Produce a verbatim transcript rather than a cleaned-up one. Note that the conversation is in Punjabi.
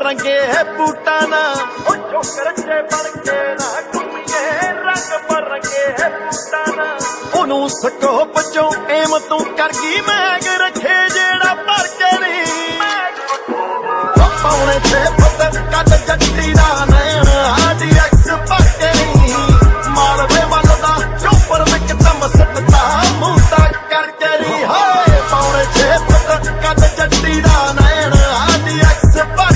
ਰੰਗੇ ਬੂਟਾਂ ਨਾ ਉਹ ਚੋਕਰ ਜੇ ਬਣ ਕੇ ਨਾ ਘੁੰਮੀਏ ਰੰਗ ਬਰੰਗੇ ਬੂਟਾਂ ਨਾ ਉਹਨੂੰ ਸਕੋਪ ਚੋਂ ਏਮ ਤੂੰ ਕਰ ਗਈ ਮੈਗ ਰੱਖੇ ਜਿਹੜਾ ਭਰ ਕੇ ਨਹੀਂ ਪਾਉਣੇ ਤੇ ਪੁੱਤ ਕੱਢ ਜੱਟੀ ਦਾ